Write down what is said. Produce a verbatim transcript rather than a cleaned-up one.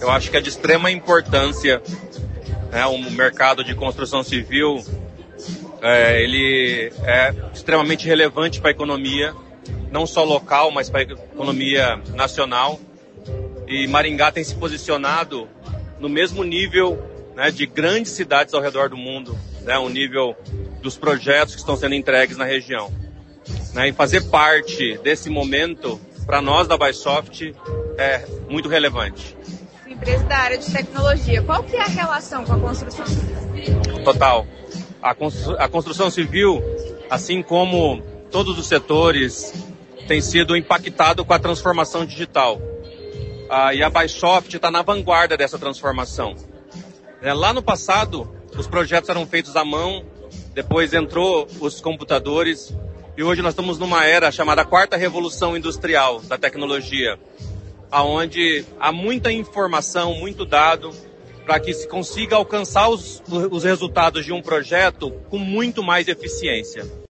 Eu acho que é de extrema importância, né, o mercado de construção civil, é, ele é extremamente relevante para a economia, não só local, mas para a economia nacional. E Maringá tem se posicionado no mesmo nível, né, de grandes cidades ao redor do mundo, né, o nível dos projetos que estão sendo entregues na região. Né, e fazer parte desse momento, para nós da Bysoft, é muito relevante. Empresa da área de tecnologia, qual que é a relação com a construção civil? Total. A, constru- a construção civil, assim como todos os setores, tem sido impactado com a transformação digital. Ah, e a Bysoft está na vanguarda dessa transformação. É, lá no passado, os projetos eram feitos à mão, depois entrou os computadores, e hoje nós estamos numa era chamada quarta revolução industrial da tecnologia, onde há muita informação, muito dado, para que se consiga alcançar os, os resultados de um projeto com muito mais eficiência.